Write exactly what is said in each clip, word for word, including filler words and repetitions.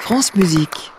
France Musique.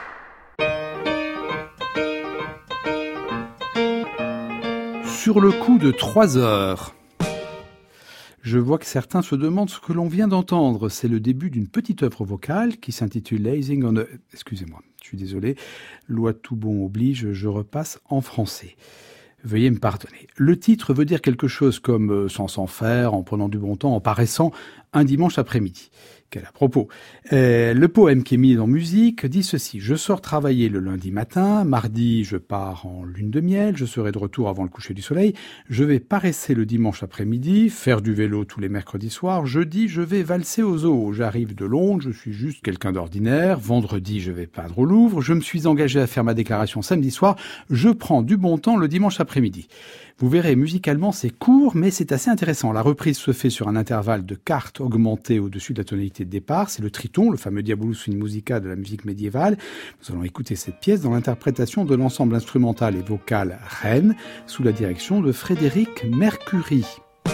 Sur le coup de trois heures. Je vois que certains se demandent ce que l'on vient d'entendre. C'est le début d'une petite œuvre vocale qui s'intitule Lazing on a... Excusez-moi, je suis désolé. Loi tout bon oblige, je repasse en français. Veuillez me pardonner. Le titre veut dire quelque chose comme euh, sans s'en faire, en prenant du bon temps, en paraissant un dimanche après-midi. Quel à propos. Euh, le poème qui est mis en musique dit ceci. Je sors travailler le lundi matin, mardi je pars en lune de miel, je serai de retour avant le coucher du soleil, je vais paresser le dimanche après-midi, faire du vélo tous les mercredis soirs, jeudi je vais valser au zoo, j'arrive de Londres, je suis juste quelqu'un d'ordinaire, vendredi je vais peindre au Louvre, je me suis engagé à faire ma déclaration samedi soir, je prends du bon temps le dimanche après-midi. Vous verrez, musicalement, c'est court, mais c'est assez intéressant. La reprise se fait sur un intervalle de quartes augmenté au-dessus de la tonalité de départ. C'est le triton, le fameux Diabolus in Musica de la musique médiévale. Nous allons écouter cette pièce dans l'interprétation de l'ensemble instrumental et vocal Rennes, sous la direction de Frédéric Mercury.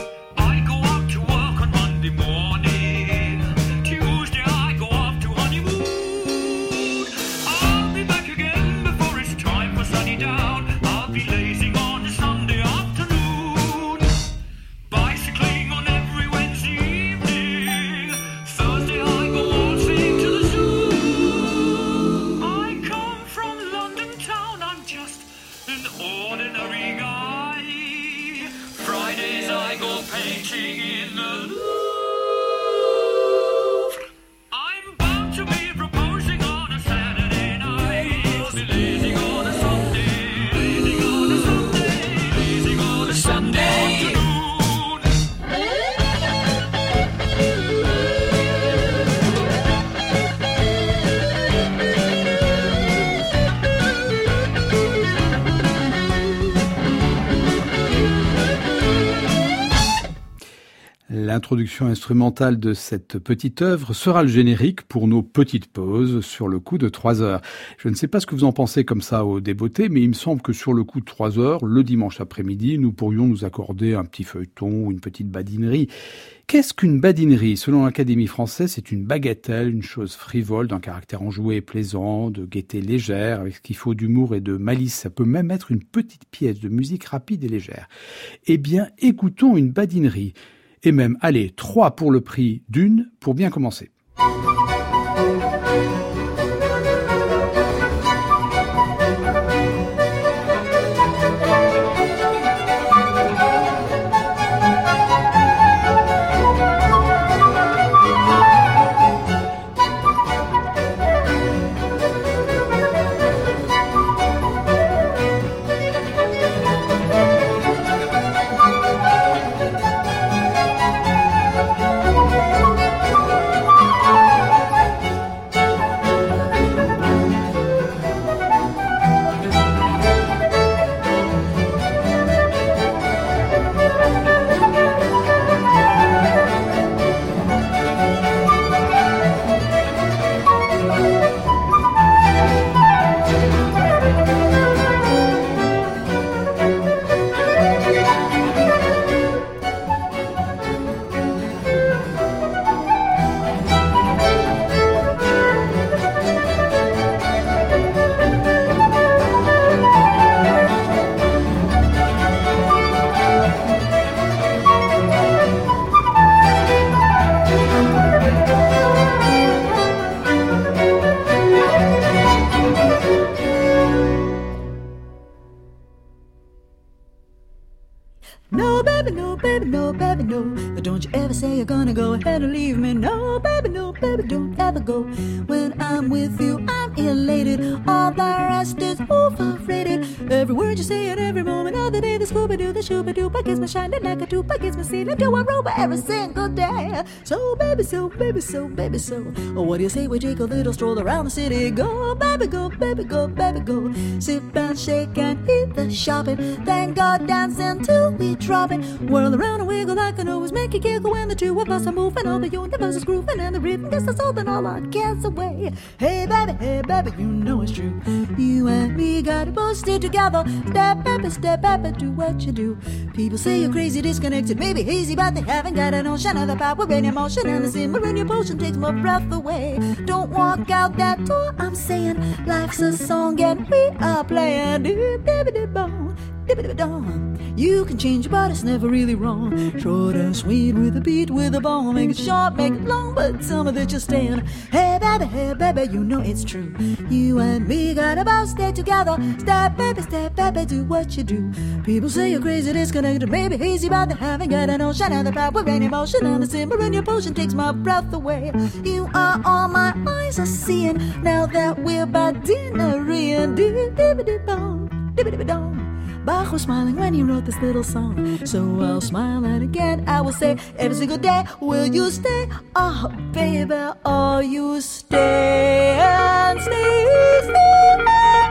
L'introduction instrumentale de cette petite œuvre sera le générique pour nos petites pauses sur le coup de trois heures. Je ne sais pas ce que vous en pensez comme ça au débeauté, mais il me semble que sur le coup de trois heures, le dimanche après-midi, nous pourrions nous accorder un petit feuilleton ou une petite badinerie. Qu'est-ce qu'une badinerie ? Selon l'Académie française, c'est une bagatelle, une chose frivole, d'un caractère enjoué et plaisant, de gaieté légère, avec ce qu'il faut d'humour et de malice. Ça peut même être une petite pièce de musique rapide et légère. Eh bien, écoutons une badinerie. Et même, allez, trois pour le prix d'une, pour bien commencer. No, baby, no, baby, no, baby, no. Don't you ever say you're gonna go ahead and leave me. No, baby, no, baby, don't ever go. When I'm with you, I'm elated. All the rest is overrated. Every word you say at every moment of the day, the Scooby-Doo, the Shooby-Doo, I kiss me shining like a tube, I kiss me ceiling, do I roll every single day. So, baby, so, baby, so, baby, so. Oh, what do you say we take a little stroll around the city? Go, baby, go, baby, go, baby, go. Sip and shake and eat the shopping. Then go dancing till we drop it. Whirl around and wiggle like I can always make make you giggle when the two of us are moving. All the universe is grooving and the rhythm gets us holding all our cares away. Hey baby, hey baby, you know it's true. You and me gotta both stay together. Step baby, step baby, do what you do. People say you're crazy, disconnected, maybe hazy, but they haven't got a notion of the power in your motion. And the simmer in your potion takes my breath away. Don't walk out that door, I'm saying life's a song and we are playing. You can change your but it's never really wrong. Short and sweet with a beat, with a ball. Make it short, make it long, but tell me that you're staying. Hey baby, hey baby, you know it's true. You and me gotta both stay together. Step baby, step baby, do what you do. People say you're crazy, disconnected, maybe hazy, but they haven't got a notion of the power in emotion. And the simmer in your potion takes my breath away. You are all my eyes are seeing now that we're by dinner-ing. Dip-a-dip-a-dip-bong, dip-a-dip-a-dong. Bach was smiling when he wrote this little song, so I'll smile and again I will say every single day, will you stay? Oh baby, oh you stay and stay, stay.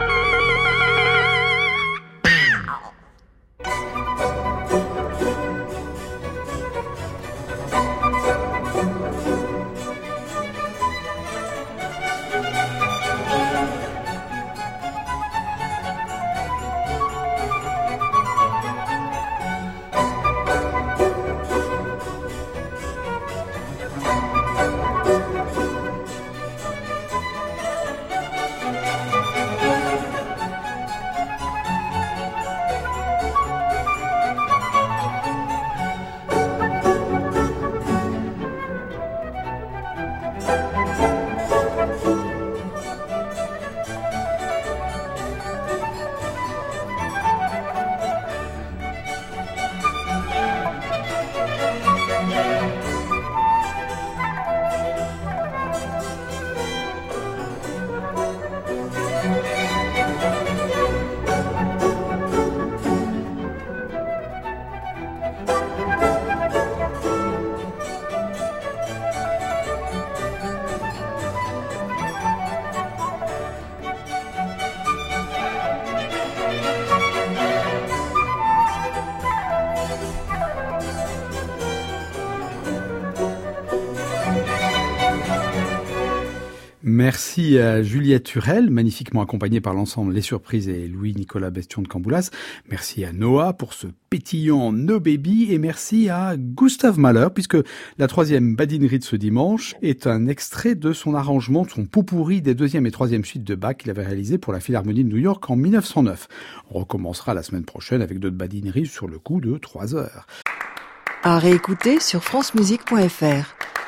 Merci à Juliette Turel, magnifiquement accompagnée par l'ensemble Les Surprises et Louis-Nicolas Bestion de Camboulas. Merci à Noah pour ce pétillant No Baby et merci à Gustav Mahler puisque la troisième badinerie de ce dimanche est un extrait de son arrangement, de son pot-pourri des deuxième et troisième suites de Bach qu'il avait réalisé pour la Philharmonie de New York en mille neuf cent neuf. On recommencera la semaine prochaine avec d'autres badineries sur le coup de trois heures. À réécouter sur francemusique point f r.